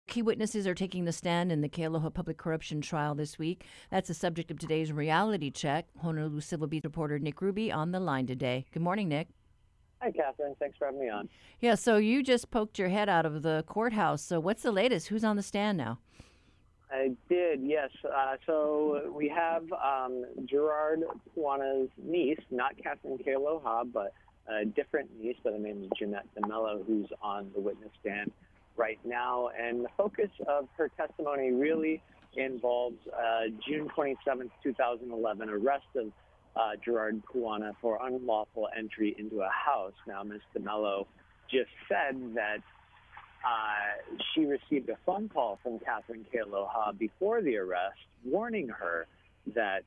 Key witnesses are taking the stand in the Kealoha public corruption trial this week. That's the subject of today's reality check. Honolulu Civil Beat reporter Nick Ruby on the line today. Good morning, Nick. Hi, Catherine. Thanks for having me on. Yeah, so you just poked your head out of the courthouse. So what's the latest? Who's on the stand now? I did, yes. So we have Gerard Puana's niece, not Catherine Kealoha, but a different niece by the name of Jeanette DeMello, who's on the witness stand right now. And the focus of her testimony really involves June 27th, 2011, arrest of Gerard Puana for unlawful entry into a house. Now, Ms. DeMello just said that she received a phone call from Catherine Kealoha before the arrest, warning her that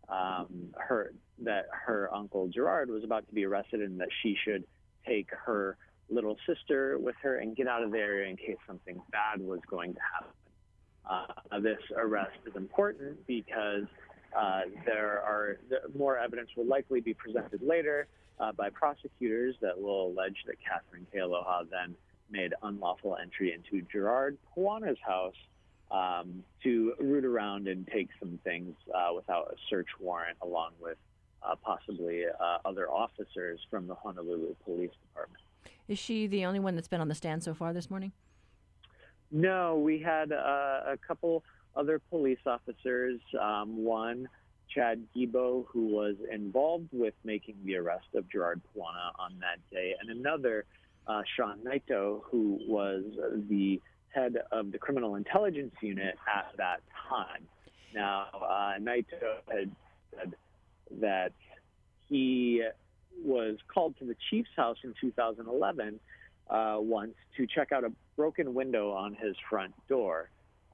her uncle Gerard was about to be arrested and that she should take her little sister with her and get out of the area in case something bad was going to happen. This arrest is important because more evidence will likely be presented later by prosecutors that will allege that Catherine Kealoha then made unlawful entry into Gerard Puana's house to root around and take some things without a search warrant, along with possibly other officers from the Honolulu Police Department. Is she the only one that's been on the stand so far this morning? No, we had a couple other police officers, one, Chad Gibo, who was involved with making the arrest of Gerard Puana on that day, and another, Sean Naito, who was the head of the criminal intelligence unit at that time. Now, Naito had said that he was called to the chief's house in 2011 once to check out a broken window on his front door.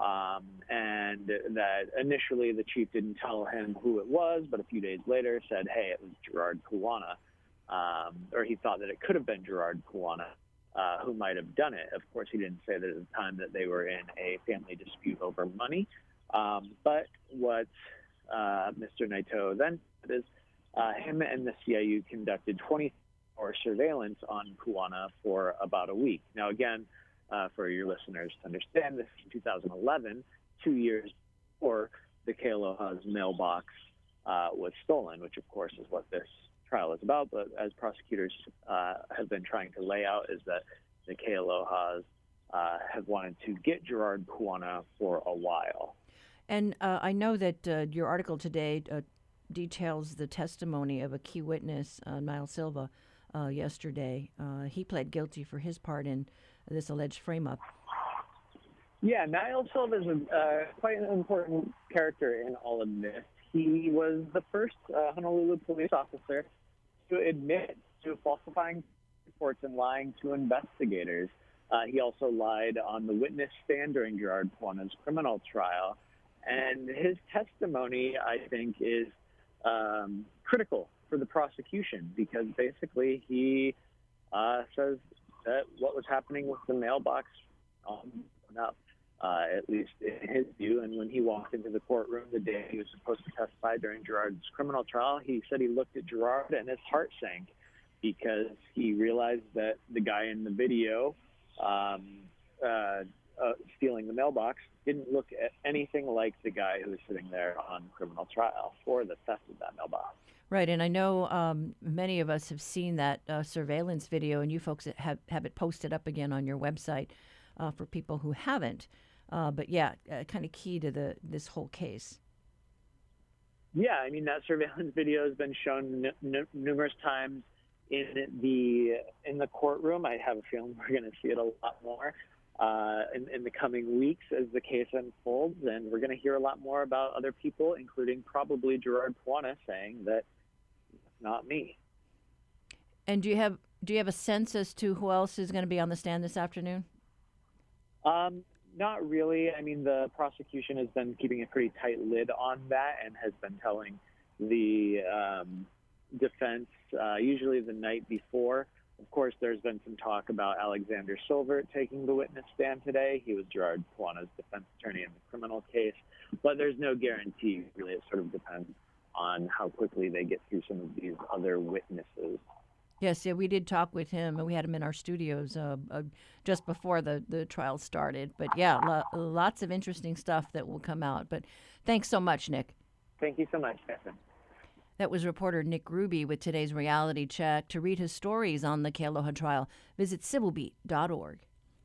And that initially the chief didn't tell him who it was, but a few days later said, hey, it was Gerard Puana. Or he thought that it could have been Gerard Puana who might have done it. Of course, he didn't say that at the time that they were in a family dispute over money. But what Mr. Naito then said is him and the CIU conducted 24-hour surveillance on Puana for about a week. Now, again, for your listeners to understand, this is 2011, 2 years before the Kealoha's mailbox was stolen, which, of course, is what this trial is about. But as prosecutors have been trying to lay out, is that the Kealohas have wanted to get Gerard Puana for a while. And I know that your article today details the testimony of a key witness, Niall Silva, yesterday. He pled guilty for his part in this alleged frame-up. Yeah, Niall Silva is quite an important character in all of this. He was the first Honolulu police officer to admit to falsifying reports and lying to investigators. He also lied on the witness stand during Gerard Puana's criminal trial. And his testimony, I think, is critical for the prosecution because basically he says that what was happening with the mailbox went up, at least in his view. And when he walked into the courtroom the day he was supposed to testify during Gerard's criminal trial, he said he looked at Gerard and his heart sank because he realized that the guy in the video stealing the mailbox didn't look at anything like the guy who was sitting there on criminal trial for the theft of that mailbox. Right, and I know many of us have seen that surveillance video, and you folks have it posted up again on your website for people who haven't. But yeah, kind of key to this whole case. Yeah, I mean, that surveillance video has been shown numerous times in the courtroom. I have a feeling we're going to see it a lot more in the coming weeks as the case unfolds, and we're going to hear a lot more about other people, including probably Gerard Puana, saying that it's not me. And do you have a sense as to who else is going to be on the stand this afternoon? Not really. I mean, the prosecution has been keeping a pretty tight lid on that and has been telling the defense usually the night before. Of course, there's been some talk about Alexander Silvert taking the witness stand today. He was Gerard Puana's defense attorney in the criminal case, but there's no guarantee, really. It sort of depends on how quickly they get through some of these other witnesses. Yes, yeah, we did talk with him, and we had him in our studios just before the trial started. But yeah, lots of interesting stuff that will come out. But thanks so much, Nick. Thank you so much, Stefan. That was reporter Nick Ruby with today's Reality Check. To read his stories on the Kealoha trial, visit civilbeat.org.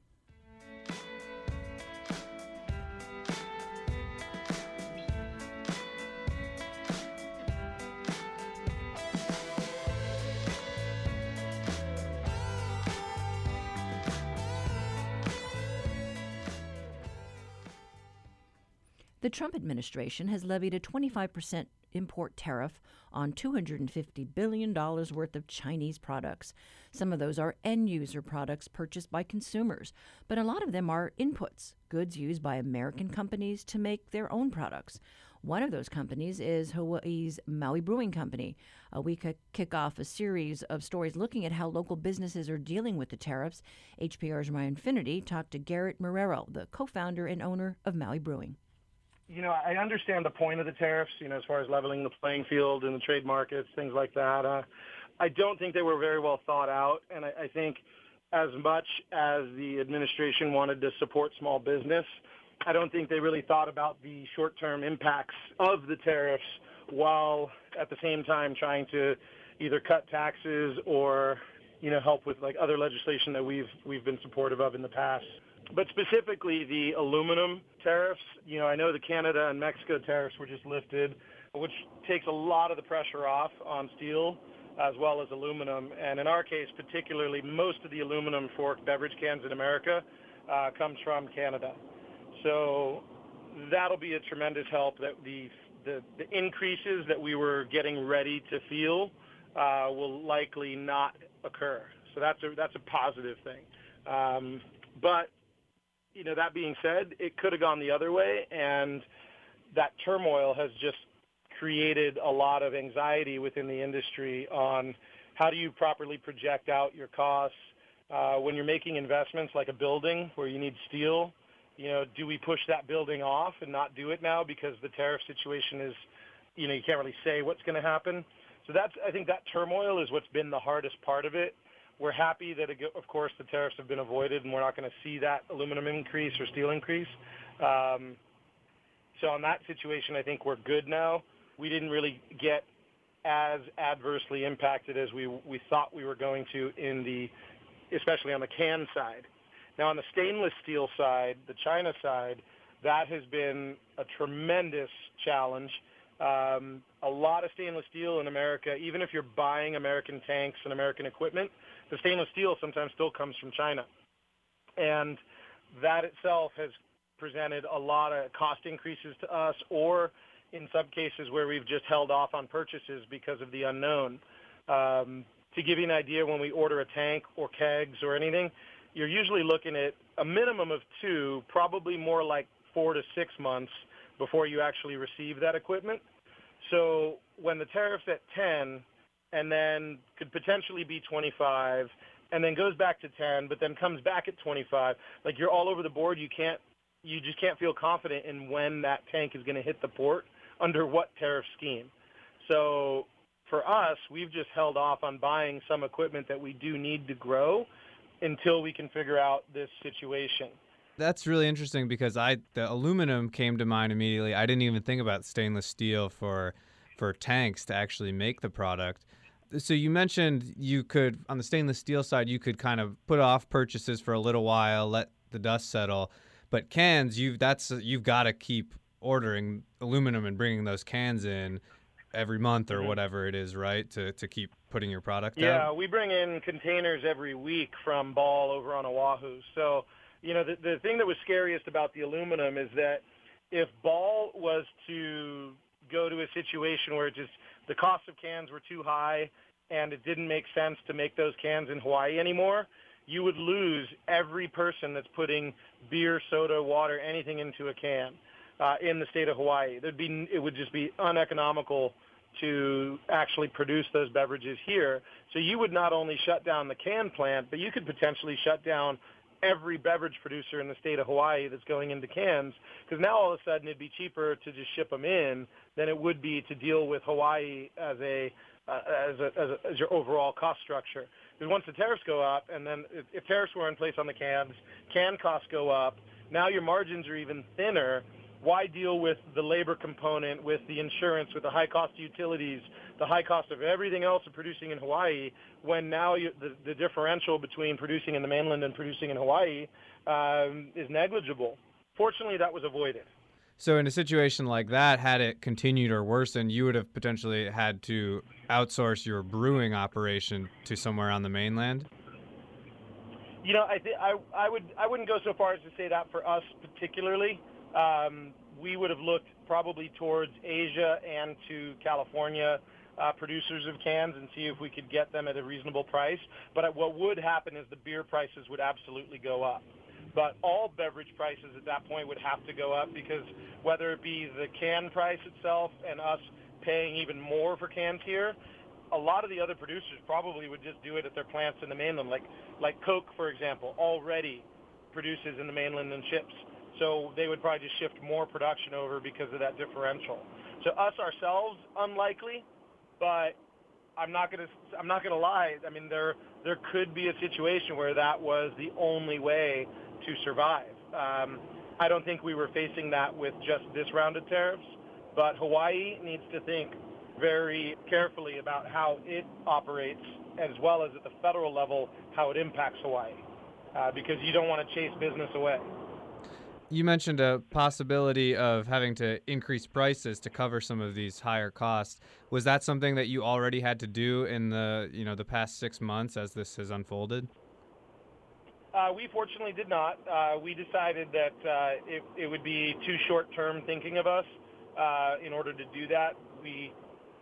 The Trump administration has levied a 25% import tariff on $250 billion worth of Chinese products. Some of those are end-user products purchased by consumers, but a lot of them are inputs, goods used by American companies to make their own products. One of those companies is Hawaii's Maui Brewing Company. We kick off a series of stories looking at how local businesses are dealing with the tariffs. HPR's Ryan Finnerty talked to Garrett Marrero, the co-founder and owner of Maui Brewing. I understand the point of the tariffs, as far as leveling the playing field in the trade markets, things like that. I don't think they were very well thought out, and I think as much as the administration wanted to support small business, I don't think they really thought about the short-term impacts of the tariffs while at the same time trying to either cut taxes or, help with like other legislation that we've been supportive of in the past. But specifically the aluminum tariffs, I know the Canada and Mexico tariffs were just lifted, which takes a lot of the pressure off on steel as well as aluminum. And in our case, particularly, most of the aluminum for beverage cans in America comes from Canada. So that'll be a tremendous help that the increases that we were getting ready to feel will likely not occur. So that's a positive thing. But that being said, it could have gone the other way, and that turmoil has just created a lot of anxiety within the industry on how do you properly project out your costs when you're making investments like a building where you need steel. Do we push that building off and not do it now because the tariff situation is, you can't really say what's going to happen. So I think that turmoil is what's been the hardest part of it. We're happy that, of course, the tariffs have been avoided, and we're not going to see that aluminum increase or steel increase. So on that situation, I think we're good now. We didn't really get as adversely impacted as we thought we were going to especially on the can side. Now, on the stainless steel side, the China side, that has been a tremendous challenge. A lot of stainless steel in America, even if you're buying American tanks and American equipment, the stainless steel sometimes still comes from China. And that itself has presented a lot of cost increases to us, or in some cases where we've just held off on purchases because of the unknown. To give you an idea, when we order a tank or kegs or anything, you're usually looking at a minimum of 2, probably more like 4 to 6 months before you actually receive that equipment. So when the tariff's at 10 and then could potentially be 25 and then goes back to 10 but then comes back at 25, like you're all over the board, you just can't feel confident in when that tank is going to hit the port under what tariff scheme. So for us, we've just held off on buying some equipment that we do need to grow until we can figure out this situation. That's really interesting because the aluminum came to mind immediately. I didn't even think about stainless steel for tanks to actually make the product. So you mentioned you could, on the stainless steel side, you could kind of put off purchases for a little while, let the dust settle. But cans, you've got to keep ordering aluminum and bringing those cans in every month or whatever it is, right, to keep putting your product out? Yeah, we bring in containers every week from Ball over on Oahu. So, the thing that was scariest about the aluminum is that if Ball was to go to a situation where the cost of cans were too high and it didn't make sense to make those cans in Hawaii anymore, you would lose every person that's putting beer, soda, water, anything into a can in the state of Hawaii. It would just be uneconomical to actually produce those beverages here. So you would not only shut down the can plant, but you could potentially shut down every beverage producer in the state of Hawaii that's going into cans, because now all of a sudden it'd be cheaper to just ship them in than it would be to deal with Hawaii as a as your overall cost structure. Because once the tariffs go up, and then if tariffs were in place on the cans, can costs go up. Now your margins are even thinner. Why deal with the labor component, with the insurance, with the high cost of utilities, the high cost of everything else of producing in Hawaii, when now the differential between producing in the mainland and producing in Hawaii is negligible? Fortunately, that was avoided. So in a situation like that, had it continued or worsened, you would have potentially had to outsource your brewing operation to somewhere on the mainland? You know, I wouldn't go so far as to say that for us particularly. We would have looked probably towards Asia and to California producers of cans and see if we could get them at a reasonable price. But what would happen is the beer prices would absolutely go up. But all beverage prices at that point would have to go up, because whether it be the can price itself and us paying even more for cans here, a lot of the other producers probably would just do it at their plants in the mainland. Like Coke, for example, already produces in the mainland and ships. So they would probably just shift more production over because of that differential. So us ourselves, unlikely, but I'm not gonna lie. I mean, there could be a situation where that was the only way to survive. I don't think we were facing that with just this round of tariffs, but Hawaii needs to think very carefully about how it operates, as well as at the federal level, how it impacts Hawaii, because you don't want to chase business away. You mentioned a possibility of having to increase prices to cover some of these higher costs. Was that something that you already had to do in the past 6 months as this has unfolded? We fortunately did not. We decided that it would be too short-term thinking of us in order to do that. We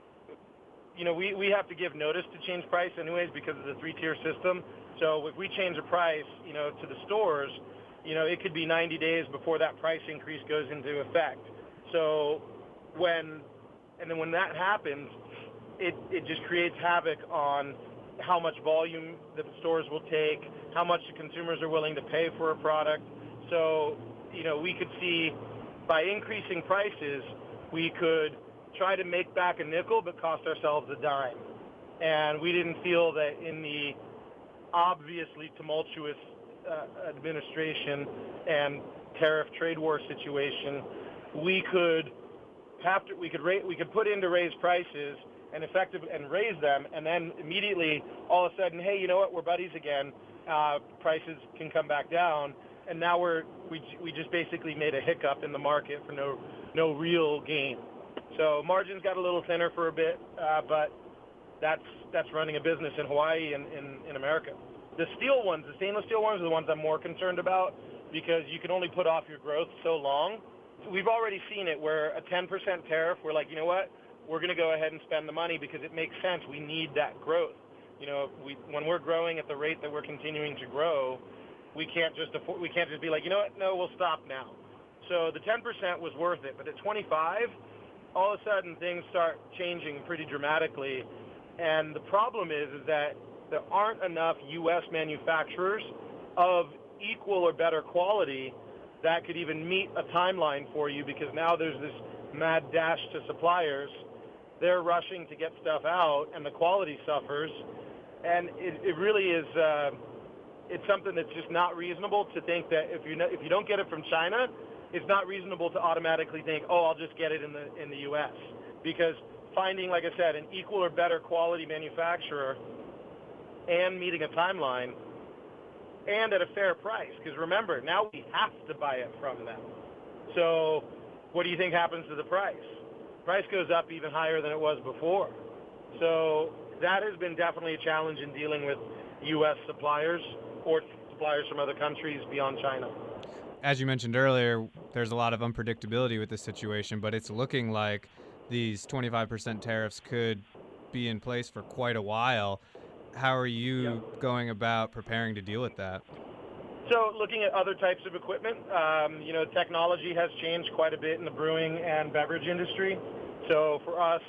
have to give notice to change price anyways because of the 3-tier system. So if we change a price, to the stores, it could be 90 days before that price increase goes into effect. So when that happens, it just creates havoc on how much volume the stores will take, how much the consumers are willing to pay for a product. So, we could see by increasing prices, we could try to make back a nickel but cost ourselves a dime. And we didn't feel that in the obviously tumultuous administration and tariff trade war situation, we could put in to raise prices and raise them, and then immediately all of a sudden, hey, you know what, we're buddies again. Prices can come back down, and now we just basically made a hiccup in the market for no real gain. So margins got a little thinner for a bit, but that's running a business in Hawaii and in America. The stainless steel ones are the ones I'm more concerned about, because you can only put off your growth so long. We've already seen it where a 10% tariff, we're like, you know what, we're going to go ahead and spend the money because it makes sense. We need that growth. When we're growing at the rate that we're continuing to grow, we can't just be like, you know what, no, we'll stop now. So the 10% was worth it, but at 25, all of a sudden things start changing pretty dramatically. And the problem is that there aren't enough U.S. manufacturers of equal or better quality that could even meet a timeline for you, because now there's this mad dash to suppliers. They're rushing to get stuff out, and the quality suffers. And it really is it's something that's just not reasonable to think that if you don't get it from China, it's not reasonable to automatically think, oh, I'll just get it in the U.S. Because finding, like I said, an equal or better quality manufacturer and meeting a timeline and at a fair price, because remember, now we have to buy it from them. So what do you think happens to the price? Price goes up even higher than it was before. So that has been definitely a challenge in dealing with U.S. suppliers or suppliers from other countries beyond China. As you mentioned earlier, there's a lot of unpredictability with this situation, but it's looking like these 25% tariffs could be in place for quite a while. How are you going about preparing to deal with that? So looking at other types of equipment, technology has changed quite a bit in the brewing and beverage industry. So for us,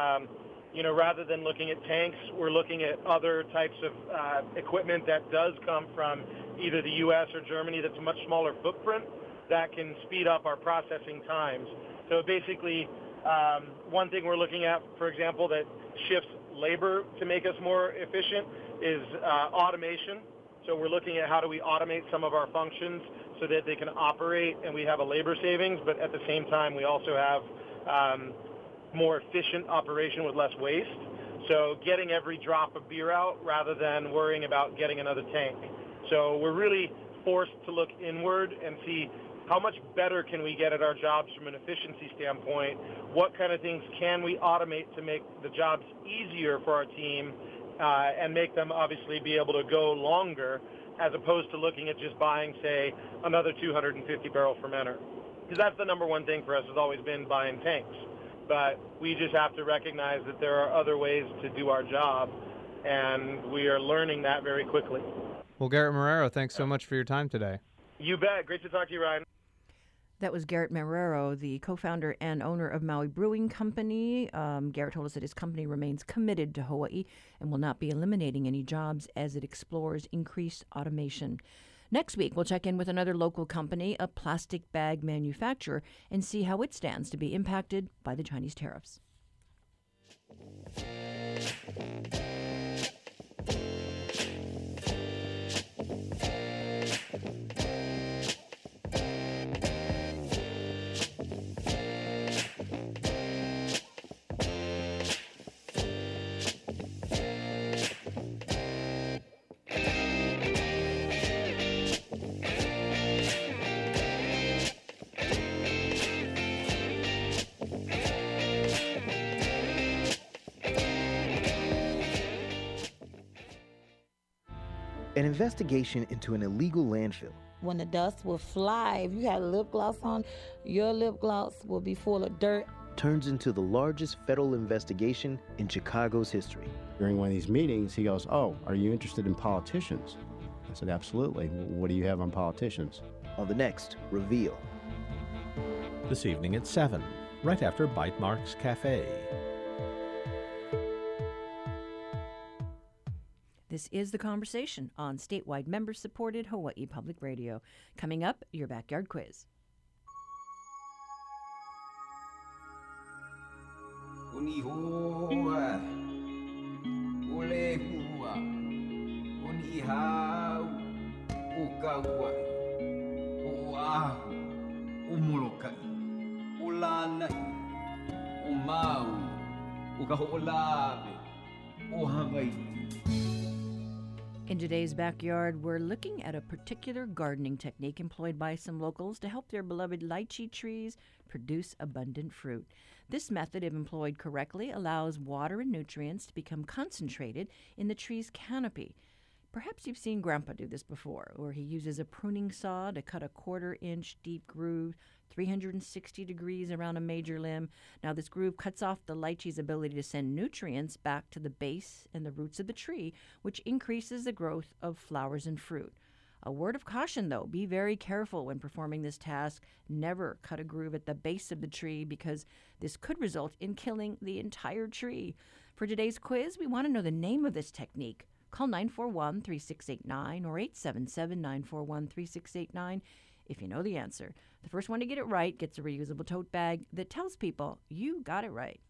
rather than looking at tanks, we're looking at other types of equipment that does come from either the U.S. or Germany that's a much smaller footprint that can speed up our processing times. So basically, one thing we're looking at, for example, that shifts labor to make us more efficient is automation. So we're looking at how do we automate some of our functions so that they can operate and we have a labor savings, but at the same time we also have more efficient operation with less waste. So getting every drop of beer out rather than worrying about getting another tank. So we're really forced to look inward and see how much better can we get at our jobs from an efficiency standpoint? What kind of things can we automate to make the jobs easier for our team and make them obviously be able to go longer, as opposed to looking at just buying, say, another 250-barrel fermenter. Because that's the number one thing for us has always been buying tanks. But we just have to recognize that there are other ways to do our job, and we are learning that very quickly. Well, Garrett Marrero, thanks so much for your time today. You bet. Great to talk to you, Ryan. That was Garrett Marrero, the co-founder and owner of Maui Brewing Company. Garrett told us that his company remains committed to Hawaii and will not be eliminating any jobs as it explores increased automation. Next week, we'll check in with another local company, a plastic bag manufacturer, and see how it stands to be impacted by the Chinese tariffs. An investigation into an illegal landfill. When the dust will fly, if you had lip gloss on, your lip gloss will be full of dirt. Turns into the largest federal investigation in Chicago's history. During one of these meetings, he goes, "Oh, are you interested in politicians?" I said, "Absolutely. What do you have on politicians?" On the next Reveal. This evening at 7, right after Bite Marks Cafe. This is The Conversation on statewide member-supported Hawaii Public Radio. Coming up, your backyard quiz. In today's backyard, we're looking at a particular gardening technique employed by some locals to help their beloved lychee trees produce abundant fruit. This method, if employed correctly, allows water and nutrients to become concentrated in the tree's canopy. Perhaps you've seen Grandpa do this before, where he uses a pruning saw to cut a 1/4-inch deep groove 360 degrees around a major limb. Now, this groove cuts off the lychee's ability to send nutrients back to the base and the roots of the tree, which increases the growth of flowers and fruit. A word of caution, though, be very careful when performing this task. Never cut a groove at the base of the tree because this could result in killing the entire tree. For today's quiz, we want to know the name of this technique. Call 941-3689 or 877-941-3689 if you know the answer. The first one to get it right gets a reusable tote bag that tells people you got it right.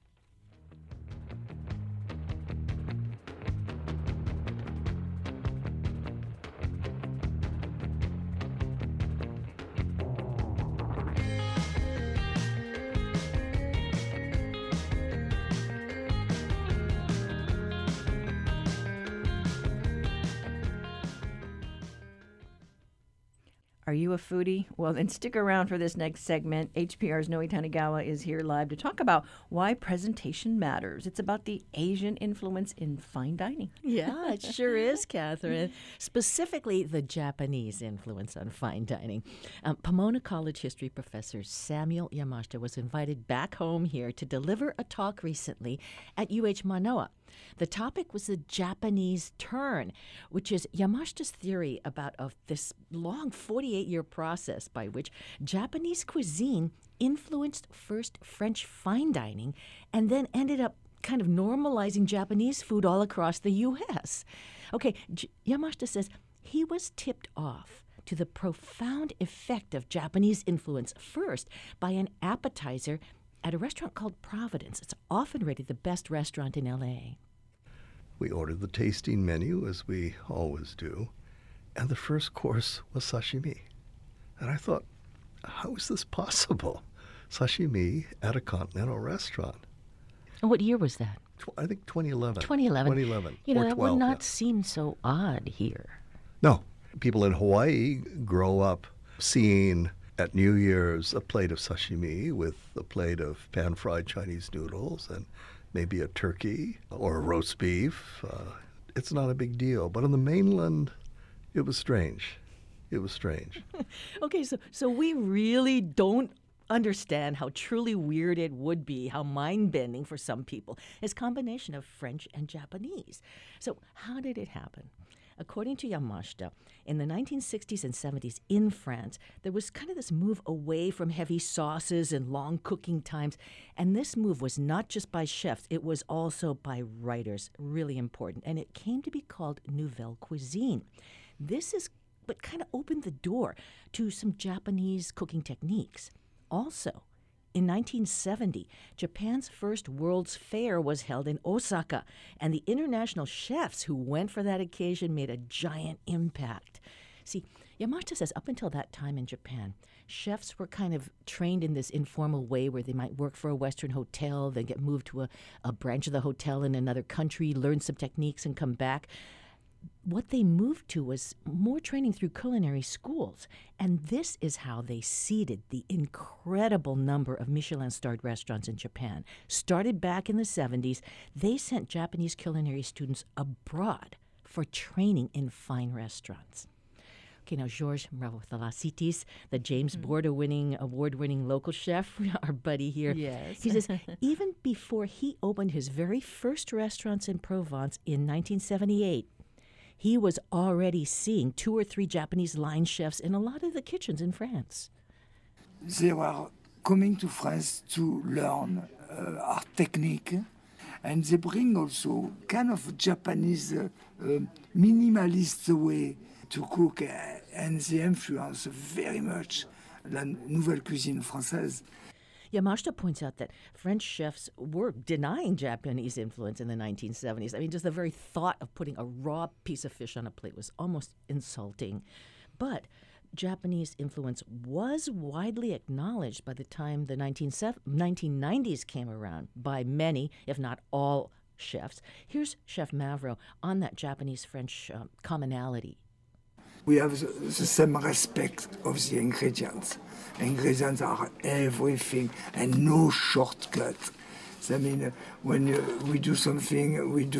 Are you a foodie? Well, then stick around for this next segment. HPR's Noe Tanigawa is here live to talk about why presentation matters. It's about the Asian influence in fine dining. Yeah, it sure is, Catherine. Specifically, the Japanese influence on fine dining. Pomona College history professor Samuel Yamashita was invited back home here to deliver a talk recently at UH Manoa. The topic was the Japanese turn, which is Yamashita's theory about this long 48-year process by which Japanese cuisine influenced first French fine dining and then ended up kind of normalizing Japanese food all across the U.S. Okay, Yamashita says he was tipped off to the profound effect of Japanese influence first by an appetizer at a restaurant called Providence. It's often rated the best restaurant in L.A. We ordered the tasting menu, as we always do, and the first course was sashimi. And I thought, how is this possible? Sashimi at a continental restaurant. And what year was that? I think 2011. 2011. 2011. You know, or that 12, would not yeah. seem so odd here. No. People in Hawaii grow up seeing at New Year's a plate of sashimi with a plate of pan-fried Chinese noodles and maybe a turkey or a roast beef. It's not a big deal. But on the mainland, it was strange. It was strange. Okay, so we really don't understand how truly weird it would be, how mind-bending for some people. It's a combination of French and Japanese. So how did it happen? According to Yamashita, in the 1960s and 70s in France, there was kind of this move away from heavy sauces and long cooking times. And this move was not just by chefs, it was also by writers, really important. And it came to be called Nouvelle Cuisine. This is what kind of opened the door to some Japanese cooking techniques. Also, in 1970, Japan's first World's Fair was held in Osaka, and the international chefs who went for that occasion made a giant impact. See, Yamashita says up until that time in Japan, chefs were kind of trained in this informal way where they might work for a Western hotel, then get moved to a branch of the hotel in another country, learn some techniques, and come back. What they moved to was more training through culinary schools. And this is how they seeded the incredible number of Michelin-starred restaurants in Japan. Started back in the 70s, they sent Japanese culinary students abroad for training in fine restaurants. Okay, now Georges Mavrothalassitis, the James Borda award-winning local chef, our buddy here. Yes. He says even before he opened his very first restaurants in Provence in 1978, he was already seeing 2 or 3 Japanese line chefs in a lot of the kitchens in France. They were coming to France to learn our technique, and they bring also kind of Japanese minimalist way to cook, and they influence very much la nouvelle cuisine française. Yamashita points out that French chefs were denying Japanese influence in the 1970s. I mean, just the very thought of putting a raw piece of fish on a plate was almost insulting. But Japanese influence was widely acknowledged by the time the 1990s came around by many, if not all, chefs. Here's Chef Mavro on that Japanese-French commonality. We have the same respect of the ingredients. Ingredients are everything and no shortcut. I mean, when we do something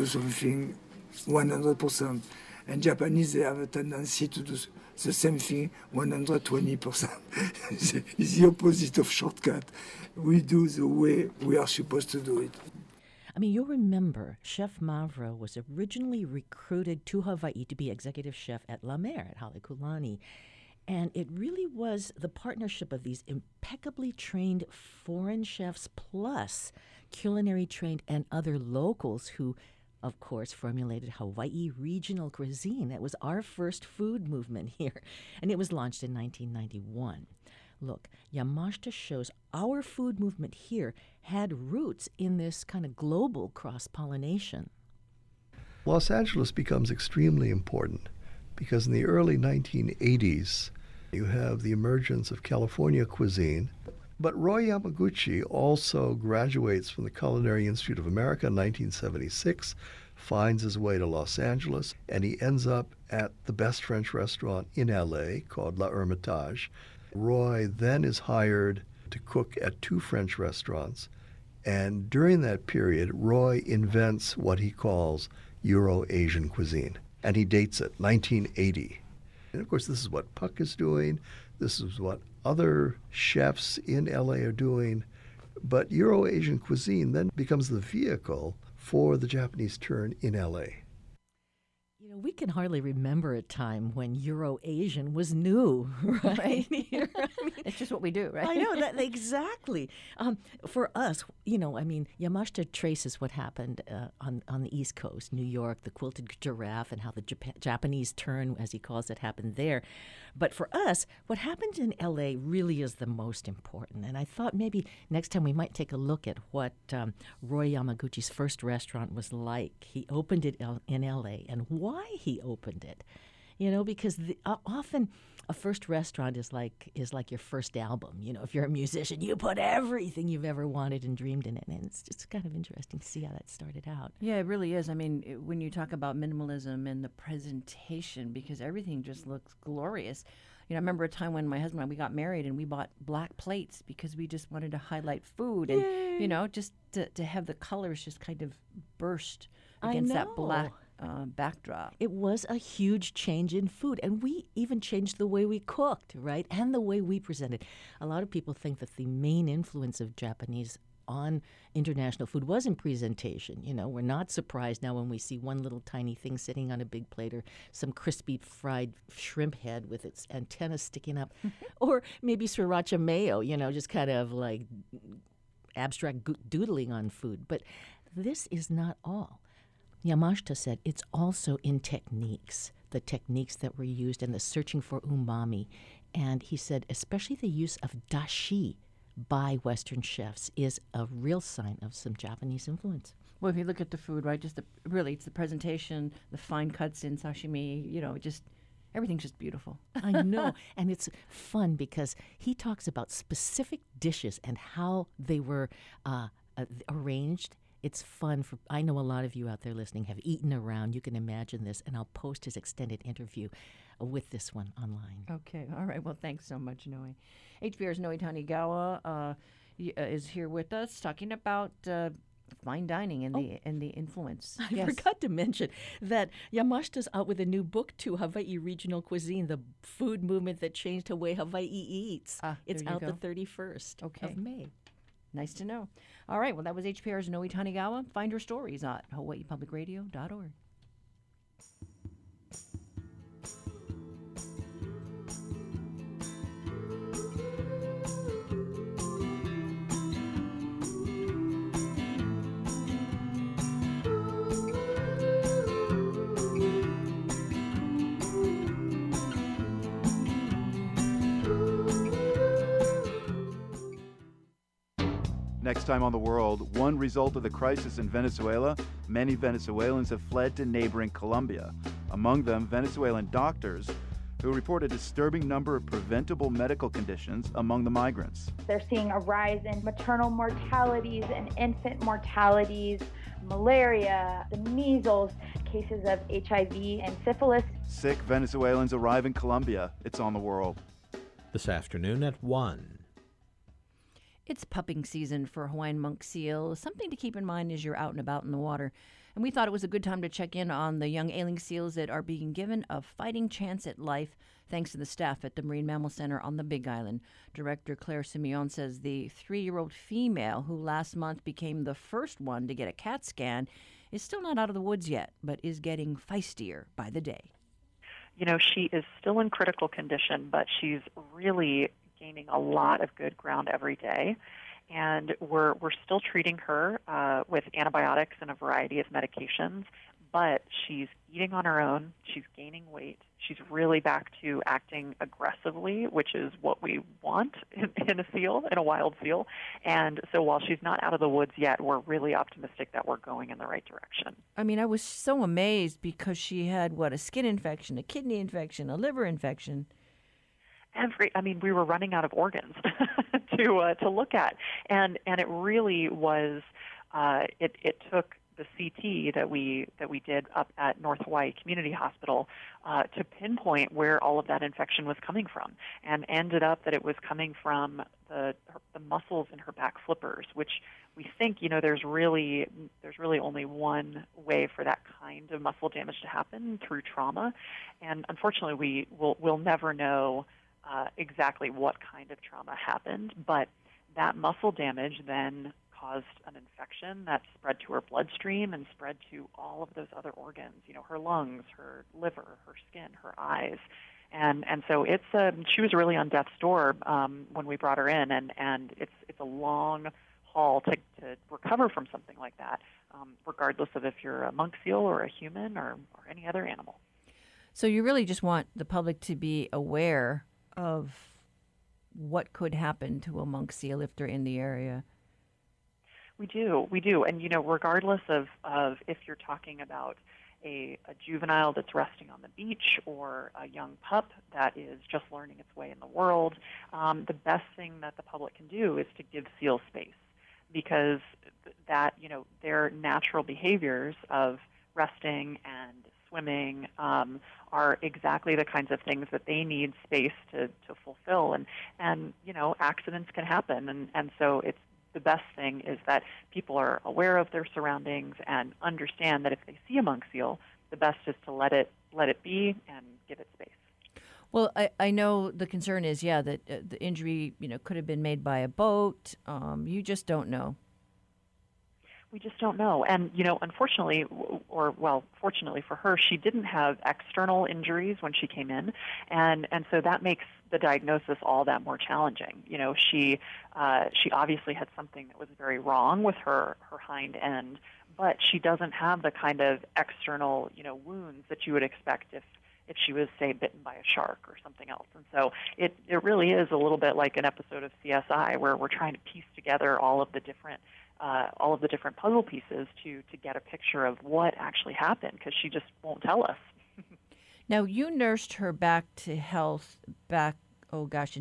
100%. And Japanese, they have a tendency to do the same thing 120%. It's the opposite of shortcut. We do the way we are supposed to do it. I mean, you'll remember Chef Mavro was originally recruited to Hawaii to be executive chef at La Mer at Halekulani. And it really was the partnership of these impeccably trained foreign chefs plus culinary trained and other locals who, of course, formulated Hawaii regional cuisine. That was our first food movement here. And it was launched in 1991. Look, Yamashita shows our food movement here had roots in this kind of global cross-pollination. Los Angeles becomes extremely important because in the early 1980s, you have the emergence of California cuisine. But Roy Yamaguchi also graduates from the Culinary Institute of America in 1976, finds his way to Los Angeles, and he ends up at the best French restaurant in LA called La Hermitage. Roy then is hired to cook at 2 French restaurants, and during that period, Roy invents what he calls Euro-Asian cuisine, and he dates it, 1980. And of course, this is what Puck is doing, this is what other chefs in LA are doing, but Euro-Asian cuisine then becomes the vehicle for the Japanese turn in LA. You know, we can hardly remember a time when Euro-Asian was new, right? Here. I mean, it's just what we do, right? I know, that exactly. For us, you know, I mean, Yamashita traces what happened on the East Coast, New York, the quilted giraffe, and how the Japanese turn, as he calls it, happened there. But for us, what happened in L.A. really is the most important. And I thought maybe next time we might take a look at what Roy Yamaguchi's first restaurant was like. He opened it in L.A. and why he opened it. You know, because often a first restaurant is like your first album. You know, if you're a musician, you put everything you've ever wanted and dreamed in it. And it's just kind of interesting to see how that started out. Yeah, it really is. I mean, when you talk about minimalism and the presentation, because everything just looks glorious. You know, I remember a time when my husband and I, we got married and we bought black plates because we just wanted to highlight food. And, you know, just to have the colors just kind of burst against that black backdrop. It was a huge change in food, and we even changed the way we cooked, right, and the way we presented. A lot of people think that the main influence of Japanese on international food was in presentation. You know, we're not surprised now when we see one little tiny thing sitting on a big plate, or some crispy fried shrimp head with its antenna sticking up, or maybe sriracha mayo, you know, just kind of like abstract doodling on food. But this is not all. Yamashita said it's also in techniques, the techniques that were used and the searching for umami. And he said especially the use of dashi by Western chefs is a real sign of some Japanese influence. Well, if you look at the food, right, just it's the presentation, the fine cuts in sashimi, you know, just everything's just beautiful. I know. And it's fun because he talks about specific dishes and how they were arranged. It's fun. I know a lot of you out there listening have eaten around. You can imagine this, and I'll post his extended interview with this one online. Okay. All right. Well, thanks so much, Noe. HPR's Noe Tanigawa is here with us talking about fine dining and the influence. I forgot to mention that Yamashita's out with a new book too, Hawaii Regional Cuisine, the food movement that changed the way Hawaii eats. It's out the 31st of May. Nice to know. All right. Well, that was HPR's Noe Tanigawa. Find her stories at hawaiipublicradio.org. Next time on The World, one result of the crisis in Venezuela, many Venezuelans have fled to neighboring Colombia. Among them, Venezuelan doctors who report a disturbing number of preventable medical conditions among the migrants. They're seeing a rise in maternal mortalities and infant mortalities, malaria, the measles, cases of HIV and syphilis. Sick Venezuelans arrive in Colombia. It's on The World. This afternoon at 1. It's pupping season for Hawaiian monk seal. Something to keep in mind as you're out and about in the water. And we thought it was a good time to check in on the young ailing seals that are being given a fighting chance at life thanks to the staff at the Marine Mammal Center on the Big Island. Director Claire Simeon says the 3-year-old female who last month became the first one to get a CAT scan is still not out of the woods yet, but is getting feistier by the day. You know, she is still in critical condition, but she's really gaining a lot of good ground every day, and we're still treating her with antibiotics and a variety of medications, but she's eating on her own, she's gaining weight, she's really back to acting aggressively, which is what we want in a seal, in a wild seal, and so while she's not out of the woods yet, we're really optimistic that we're going in the right direction. I mean, I was so amazed because she had, a skin infection, a kidney infection, a liver infection. We were running out of organs to look at, and it really was. It took the CT that we did up at North Hawaii Community Hospital to pinpoint where all of that infection was coming from, and ended up that it was coming from the muscles in her back flippers, which we think there's really only one way for that kind of muscle damage to happen, through trauma, and unfortunately we'll never know exactly what kind of trauma happened, but that muscle damage then caused an infection that spread to her bloodstream and spread to all of those other organs, her lungs, her liver, her skin, her eyes. And so she was really on death's door when we brought her in, and it's a long haul to recover from something like that, regardless of if you're a monk seal or a human or any other animal. So you really just want the public to be aware of what could happen to a monk seal if they're in the area. We do. And, regardless of if you're talking about a juvenile that's resting on the beach or a young pup that is just learning its way in the world, the best thing that the public can do is to give seals space, because that, their natural behaviors of resting and swimming are exactly the kinds of things that they need space to fulfill. And accidents can happen. And so it's the best thing is that people are aware of their surroundings and understand that if they see a monk seal, the best is to let it be and give it space. Well, I know the concern is, that the injury, could have been made by a boat. You just don't know. We just don't know. And, unfortunately, fortunately for her, she didn't have external injuries when she came in. And so that makes the diagnosis all that more challenging. She obviously had something that was very wrong with her hind end, but she doesn't have the kind of external, wounds that you would expect if she was, say, bitten by a shark or something else. And so it really is a little bit like an episode of CSI where we're trying to piece together all of the different puzzle pieces to get a picture of what actually happened, because she just won't tell us. Now, you nursed her back to health in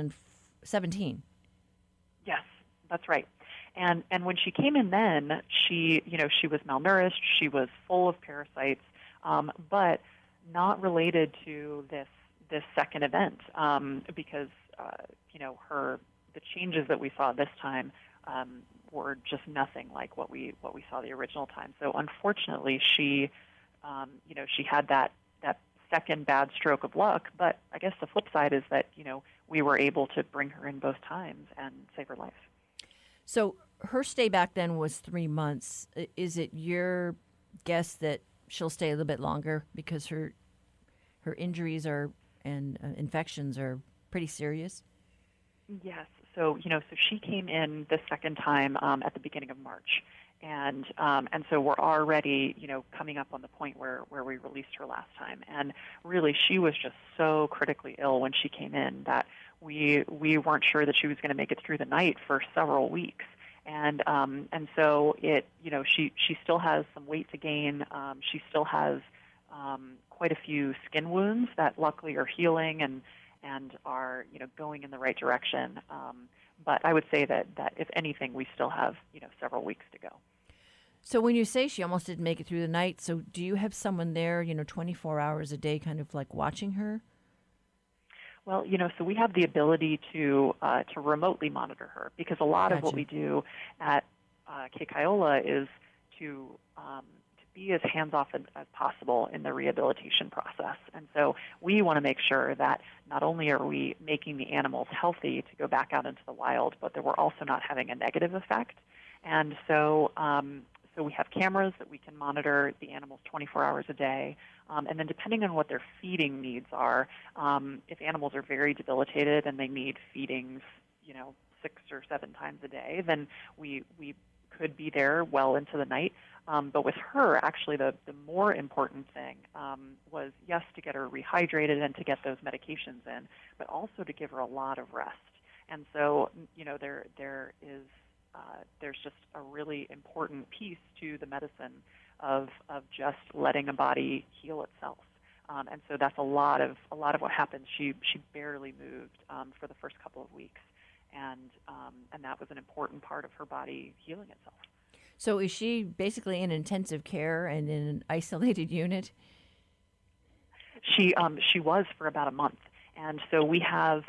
2017. Yes, that's right. And when she came in then, she was malnourished, she was full of parasites, but not related to this second event, because the changes that we saw this time were just nothing like what we saw the original time. So unfortunately, she had that second bad stroke of luck. But I guess the flip side is that we were able to bring her in both times and save her life. So her stay back then was 3 months. Is it your guess that she'll stay a little bit longer because her injuries and infections are pretty serious? Yes. So she came in the second time at the beginning of March, and so we're already coming up on the point where we released her last time, and really she was just so critically ill when she came in that we weren't sure that she was going to make it through the night for several weeks, and so she still has some weight to gain. She still has quite a few skin wounds that luckily are healing and are going in the right direction. But I would say that if anything, we still have several weeks to go. So when you say she almost didn't make it through the night, so do you have someone there 24 hours a day kind of like watching her? Well, so we have the ability to remotely monitor her, because a lot of what we do at Keikaiola is to be as hands-off as possible in the rehabilitation process. And so we want to make sure that not only are we making the animals healthy to go back out into the wild, but that we're also not having a negative effect. And so we have cameras that we can monitor the animals 24 hours a day. And then depending on what their feeding needs are, if animals are very debilitated and they need feedings, 6 or 7 times a day, then we could be there well into the night. But with her, actually, the more important thing was, yes, to get her rehydrated and to get those medications in, but also to give her a lot of rest. And so, there's just a really important piece to the medicine of just letting a body heal itself. And so that's a lot of what happened. She barely moved for the first couple of weeks, and that was an important part of her body healing itself. So is she basically in intensive care and in an isolated unit? She was for about a month, and so we have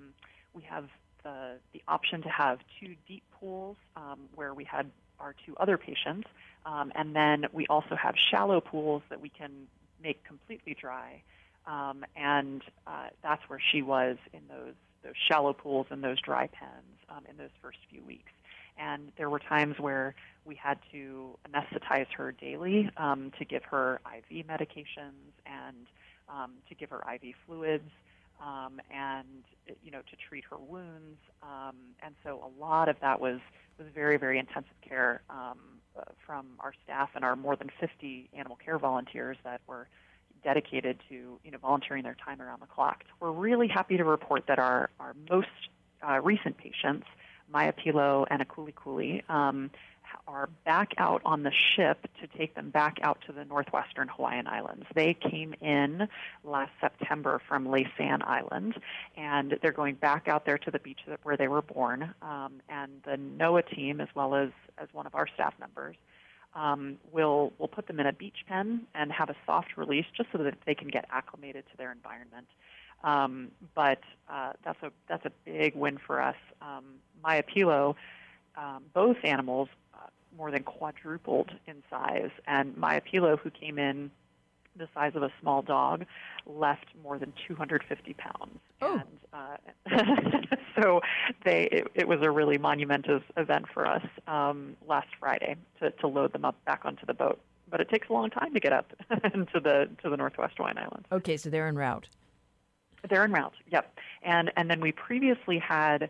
the option to have 2 deep pools where we had our 2 other patients, and then we also have shallow pools that we can make completely dry, and that's where she was in those shallow pools and those dry pens in those first few weeks. And there were times where we had to anesthetize her daily to give her IV medications and to give her IV fluids and to treat her wounds. And so a lot of that was very, very intensive care from our staff and our more than 50 animal care volunteers that were dedicated to volunteering their time around the clock. We're really happy to report that our most recent patients, Maya Pilo and Akuli Kuli, are back out on the ship to take them back out to the northwestern Hawaiian Islands. They came in last September from Laysan Island, and they're going back out there to the beach where they were born. And the NOAA team, as well as one of our staff members, we'll put them in a beach pen and have a soft release just so that they can get acclimated to their environment. But that's a big win for us. Maya Pilo, both animals more than quadrupled in size, and Maya Pilo, who came in the size of a small dog, left more than 250 pounds. Oh. And so it was a really monumentous event for us last Friday to load them up back onto the boat. But it takes a long time to get up to the Northwest Hawaiian Islands. Okay, so they're en route. They're en route, yep. And then we previously had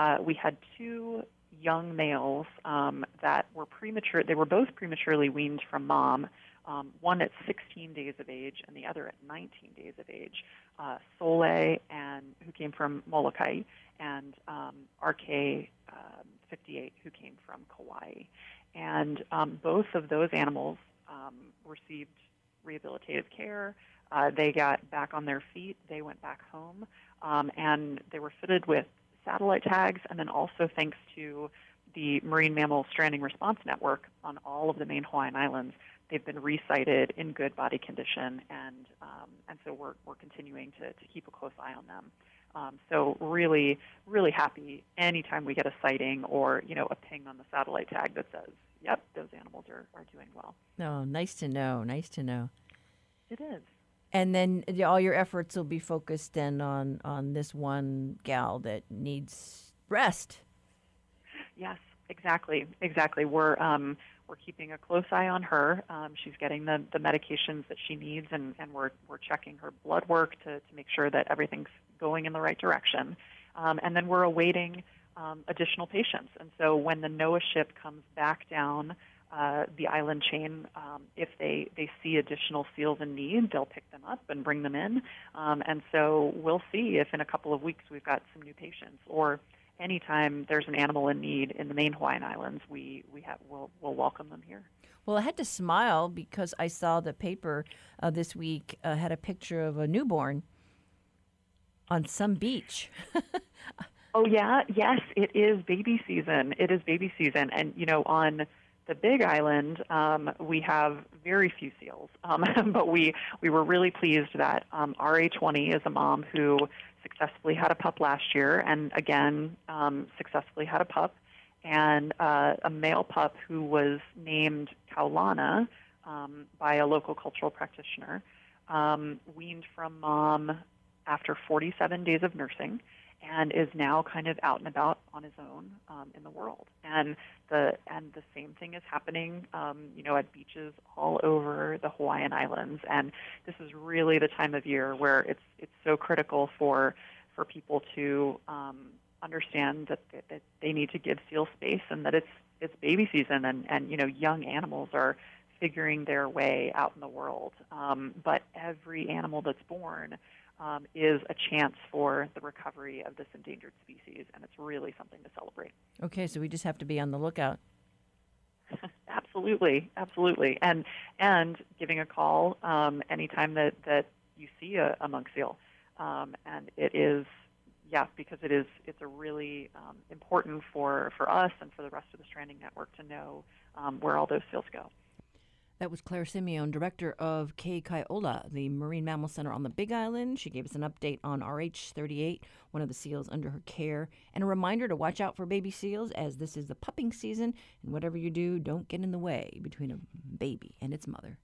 two young males that were premature. They were both prematurely weaned from mom, one at 16 days of age and the other at 19 days of age, Sole, who came from Molokai, and RK 58, who came from Kauai. And both of those animals received rehabilitative care. They got back on their feet. They went back home, and they were fitted with satellite tags, and then also thanks to the Marine Mammal Stranding Response Network on all of the main Hawaiian Islands, they've been resighted in good body condition, and so we're continuing to keep a close eye on them. So really, really happy anytime we get a sighting or a ping on the satellite tag that says, "Yep, those animals are doing well." Oh, nice to know. Nice to know. It is. And then all your efforts will be focused then on this one gal that needs rest. Yes, exactly. We're keeping a close eye on her. She's getting the medications that she needs, and we're checking her blood work to make sure that everything's going in the right direction. And then we're awaiting additional patients. And so when the NOAA ship comes back down the island chain, if they see additional seals in need, they'll pick them up and bring them in. And so we'll see if in a couple of weeks we've got some new patients, or anytime there's an animal in need in the main Hawaiian Islands, we'll welcome them here. Well, I had to smile because I saw the paper this week had a picture of a newborn on some beach. Oh, yeah. Yes, it is baby season. It is baby season. And, on the Big Island, we have very few seals, but we were really pleased that RA20 is a mom who successfully had a pup last year, and again successfully had a pup, and a male pup who was named Kaulana by a local cultural practitioner, weaned from mom after 47 days of nursing, and is now kind of out and about on his own in the world. And the same thing is happening, at beaches all over the Hawaiian Islands. And this is really the time of year where it's so critical for people to understand that they need to give seals space, and that it's baby season, and young animals are figuring their way out in the world. But every animal that's born is a chance for the recovery of this endangered species, and it's really something to celebrate. Okay, so we just have to be on the lookout. Absolutely, and giving a call anytime that you see a monk seal, and it is, because it's a really important for us and for the rest of the Stranding Network to know where all those seals go. That was Claire Simeone, director of Keikaiola, the Marine Mammal Center on the Big Island. She gave us an update on RH38, one of the seals under her care, and a reminder to watch out for baby seals, as this is the pupping season, and whatever you do, don't get in the way between a baby and its mother.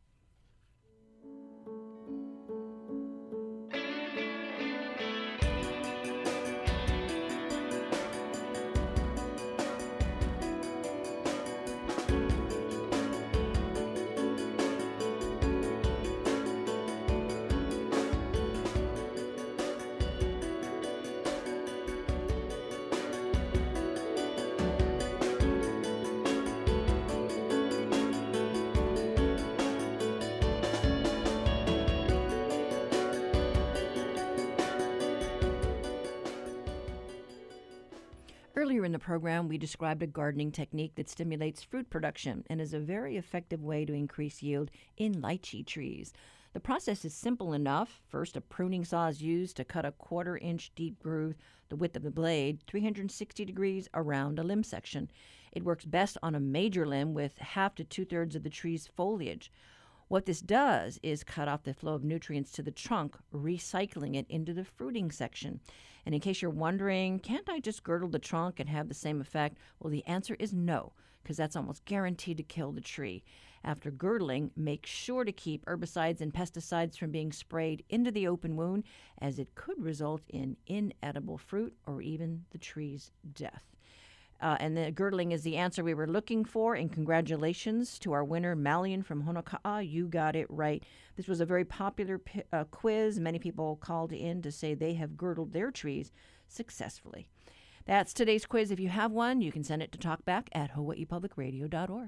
Earlier in the program, we described a gardening technique that stimulates fruit production and is a very effective way to increase yield in lychee trees. The process is simple enough. First, a pruning saw is used to cut a 1/4-inch deep groove, the width of the blade, 360 degrees around a limb section. It works best on a major limb with 1/2 to 2/3 of the tree's foliage. What this does is cut off the flow of nutrients to the trunk, recycling it into the fruiting section. And in case you're wondering, can't I just girdle the trunk and have the same effect? Well, the answer is no, because that's almost guaranteed to kill the tree. After girdling, make sure to keep herbicides and pesticides from being sprayed into the open wound, as it could result in inedible fruit or even the tree's death. And the girdling is the answer we were looking for. And congratulations to our winner, Malian from Honoka'a. You got it right. This was a very popular quiz. Many people called in to say they have girdled their trees successfully. That's today's quiz. If you have one, you can send it to talkback@hawaiipublicradio.org.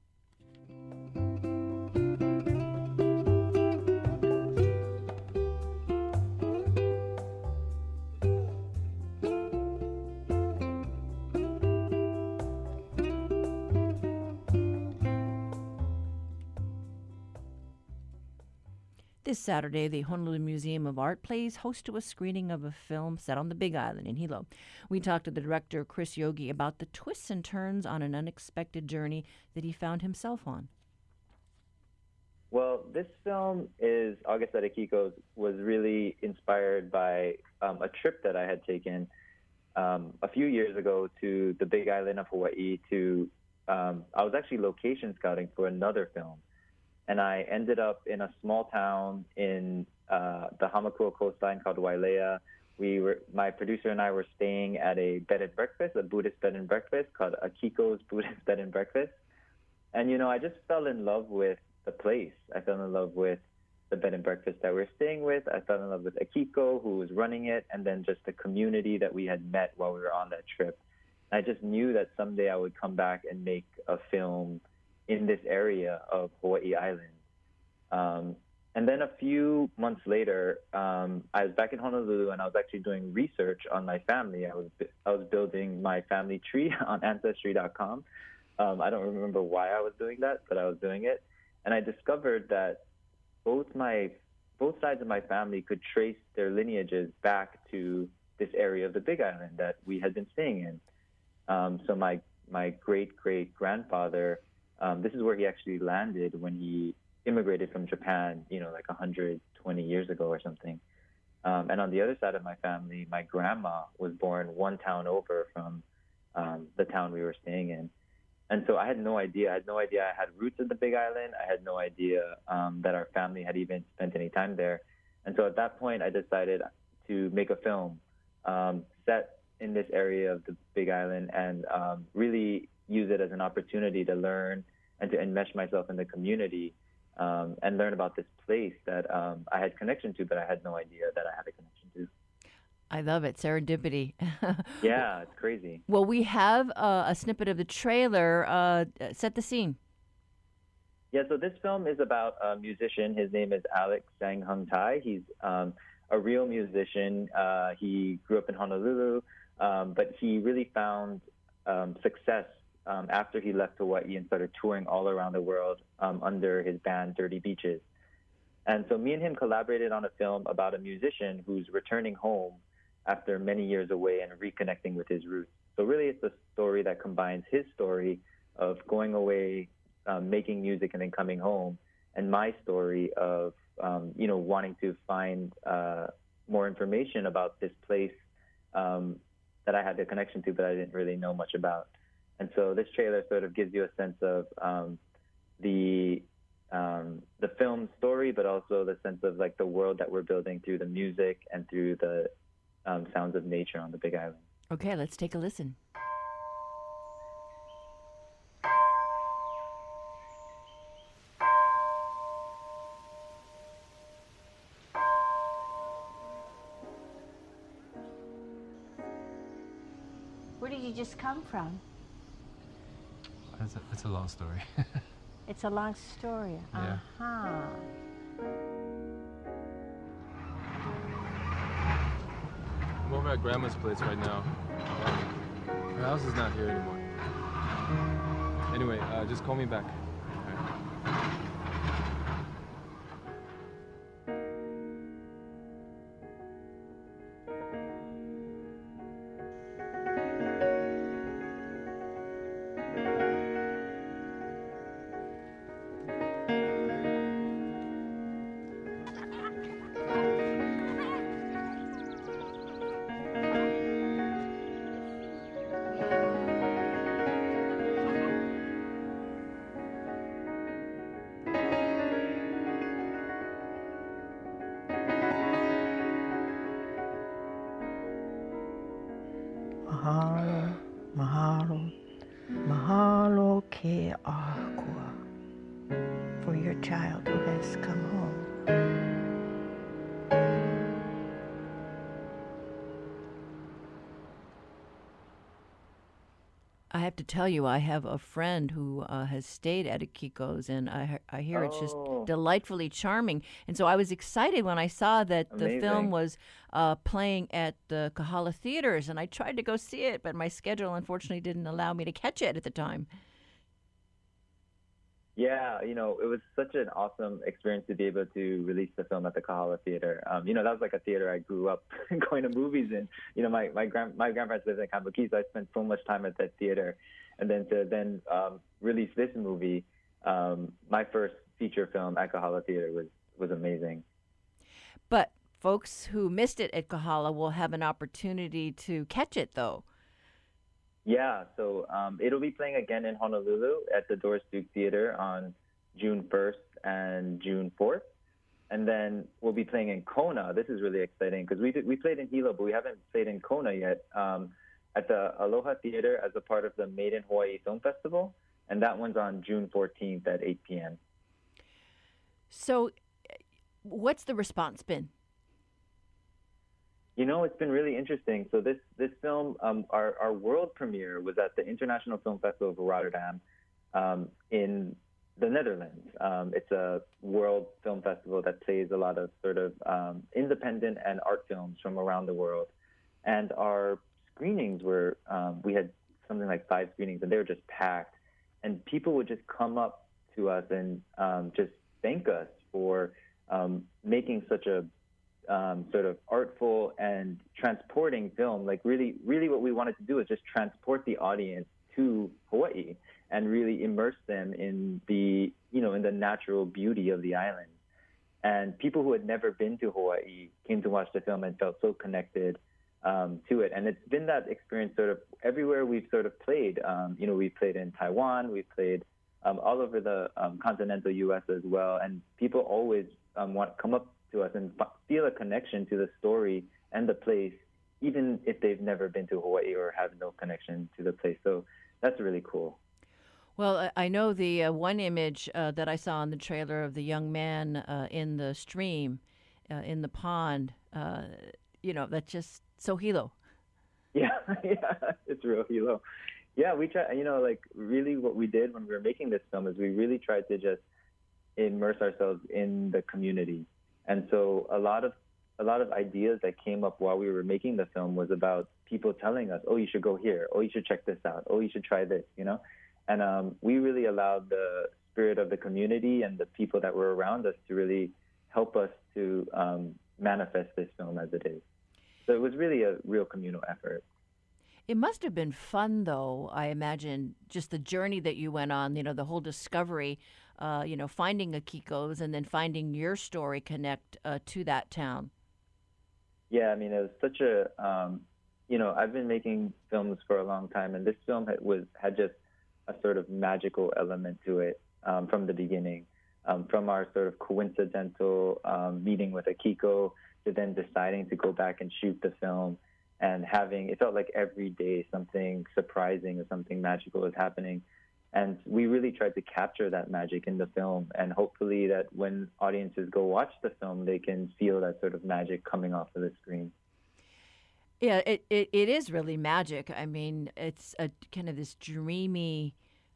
This Saturday, the Honolulu Museum of Art plays host to a screening of a film set on the Big Island in Hilo. We talked to the director, Chris Yogi, about the twists and turns on an unexpected journey that he found himself on. Well, this film is August at Akiko's was really inspired by a trip that I had taken a few years ago to the Big Island of Hawaii. I was actually location scouting for another film. And I ended up in a small town in the Hamakua coastline called Wailea. My producer and I were staying at a bed and breakfast, a Buddhist bed and breakfast called Akiko's Buddhist Bed and Breakfast. And, I just fell in love with the place. I fell in love with the bed and breakfast that we were staying with. I fell in love with Akiko, who was running it, and then just the community that we had met while we were on that trip. And I just knew that someday I would come back and make a film in this area of Hawaii Island. And then a few months later, I was back in Honolulu, and I was actually doing research on my family. I was building my family tree on Ancestry.com. I don't remember why I was doing that, but I was doing it. And I discovered that both sides of my family could trace their lineages back to this area of the Big Island that we had been staying in. So my great-great-grandfather, this is where he actually landed when he immigrated from Japan, like 120 years ago or something. And on the other side of my family, my grandma was born one town over from the town we were staying in. And so I had no idea. I had roots in the Big Island. I had no idea that our family had even spent any time there. And so at that point, I decided to make a film set in this area of the Big Island and really use it as an opportunity to learn and to enmesh myself in the community and learn about this place that I had connection to, but I had no idea that I had a connection to. I love it. Serendipity. Yeah, it's crazy. Well, we have a snippet of the trailer. Set the scene. Yeah, so this film is about a musician. His name is Alex Sang Hung Tai. He's a real musician. He grew up in Honolulu, but he really found success after he left Hawaii and started touring all around the world under his band Dirty Beaches. And so me and him collaborated on a film about a musician who's returning home after many years away and reconnecting with his roots. So really it's a story that combines his story of going away, making music and then coming home, and my story of, wanting to find more information about this place that I had a connection to, but I didn't really know much about. And so this trailer sort of gives you a sense of the film story, but also the sense of like the world that we're building through the music and through the sounds of nature on the Big Island. Okay, let's take a listen. Where did you just come from? It's a long story. It's a long story. Yeah. Uh-huh. I'm over at Grandma's place right now. house is not here anymore. Anyway, just call me back. All right. Mahalo, mahalo, mahalo ke ahakua for your child who has come home. I have to tell you, I have a friend who has stayed at Akiko's, and I hear it's just delightfully charming. And so I was excited when I saw that the film was playing at the Kahala Theaters, and I tried to go see it, but my schedule unfortunately didn't allow me to catch it at the time. Yeah, it was such an awesome experience to be able to release the film at the Kahala Theater. That was like a theater I grew up going to movies in. My grandparents lived in Kabuki, so I spent so much time at that theater. And then to release this movie, my first feature film at Kahala Theater was amazing. But folks who missed it at Kahala will have an opportunity to catch it, though. Yeah, so it'll be playing again in Honolulu at the Doris Duke Theater on June 1st and June 4th. And then we'll be playing in Kona. This is really exciting because we played in Hilo, but we haven't played in Kona yet, at the Aloha Theater as a part of the Made in Hawaii Film Festival. And that one's on June 14th at 8 p.m. So what's the response been? It's been really interesting. So this film, our world premiere was at the International Film Festival of Rotterdam in the Netherlands. It's a world film festival that plays a lot of sort of independent and art films from around the world. And our screenings were, we had something like 5 screenings, and they were just packed. And people would just come up to us and just thank us for making such a sort of artful and transporting film. Like really what we wanted to do is just transport the audience to Hawaii and really immerse them in the natural beauty of the island. And people who had never been to Hawaii came to watch the film and felt so connected to it. And it's been that experience sort of everywhere we've sort of played. We've played in Taiwan, we've played all over the continental U.S. as well. And people always want to come up to us and feel a connection to the story and the place, even if they've never been to Hawaii or have no connection to the place. So that's really cool. Well, I know the one image that I saw in the trailer of the young man in the stream, in the pond, that's just so Hilo. Yeah, it's real Hilo. Yeah, we try, really what we did when we were making this film is we really tried to just immerse ourselves in the community. And so a lot of ideas that came up while we were making the film was about people telling us, oh, you should go here. Oh, you should check this out. Oh, you should try this, And we really allowed the spirit of the community and the people that were around us to really help us to manifest this film as it is. So it was really a real communal effort. It must have been fun, though, I imagine, just the journey that you went on, the whole discovery, finding Akiko's and then finding your story connect to that town. Yeah, it was such a, I've been making films for a long time, and this film had just a sort of magical element to it from the beginning, from our sort of coincidental meeting with Akiko to then deciding to go back and shoot the film and it felt like every day something surprising or something magical was happening. And we really tried to capture that magic in the film, and hopefully that when audiences go watch the film, they can feel that sort of magic coming off of the screen. Yeah, it is really magic. It's a kind of this dreamy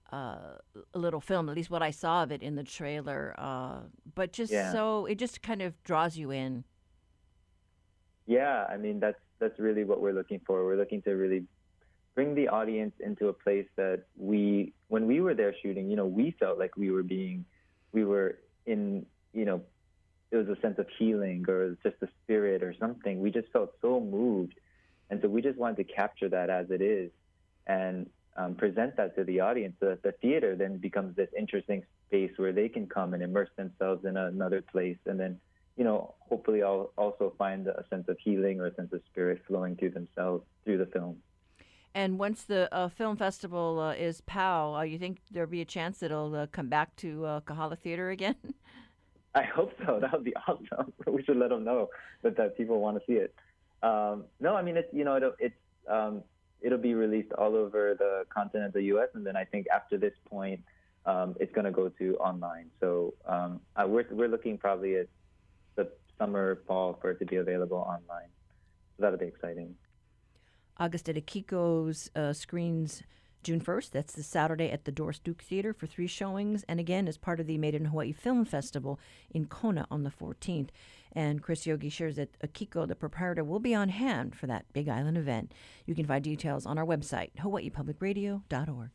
little film, at least what I saw of it in the trailer, but so it just kind of draws you in. Yeah, that's really what we're looking for. We're looking to really bring the audience into a place that when we were there shooting, we felt like we were in, it was a sense of healing or just a spirit or something. We just felt so moved. And so we just wanted to capture that as it is and present that to the audience so that the theater then becomes this interesting space where they can come and immerse themselves in another place and then, hopefully also find a sense of healing or a sense of spirit flowing through themselves through the film. And once the film festival is POW, you think there'll be a chance that it'll come back to Kahala Theater again? I hope so. That would be awesome. We should let them know that people want to see it. No, I mean, it'll be released all over the continent of the U.S. and then I think after this point, it's going to go to online. So we're looking probably at the summer, fall for it to be available online. So that'll be exciting. August at Akiko's screens June 1st. That's the Saturday at the Doris Duke Theater for 3 showings. And again, as part of the Made in Hawaii Film Festival in Kona on the 14th. And Chris Yogi shares that Akiko, the proprietor, will be on hand for that Big Island event. You can find details on our website, hawaiipublicradio.org.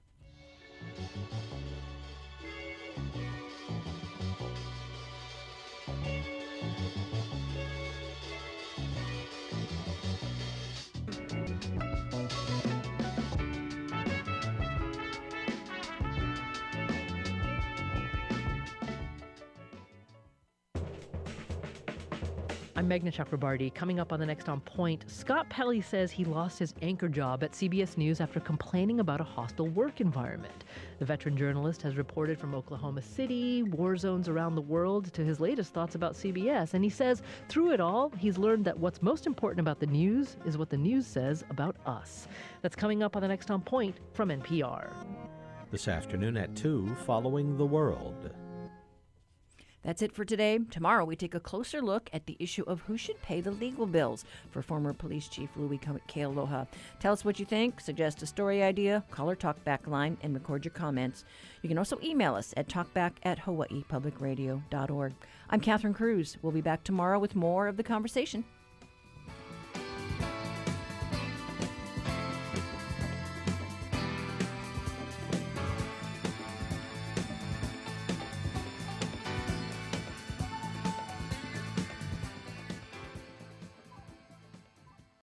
I'm Meghna Chakrabarty. Coming up on the next On Point, Scott Pelley says he lost his anchor job at CBS News after complaining about a hostile work environment. The veteran journalist has reported from Oklahoma City, war zones around the world, to his latest thoughts about CBS. And he says through it all, he's learned that what's most important about the news is what the news says about us. That's coming up on the next On Point from NPR. This afternoon at 2, Following the World. That's it for today. Tomorrow, we take a closer look at the issue of who should pay the legal bills for former Police Chief Louis Kealoha. Tell us what you think, suggest a story idea, call our Talkback line, and record your comments. You can also email us at talkback@hawaiipublicradio.org. I'm Catherine Cruz. We'll be back tomorrow with more of the conversation.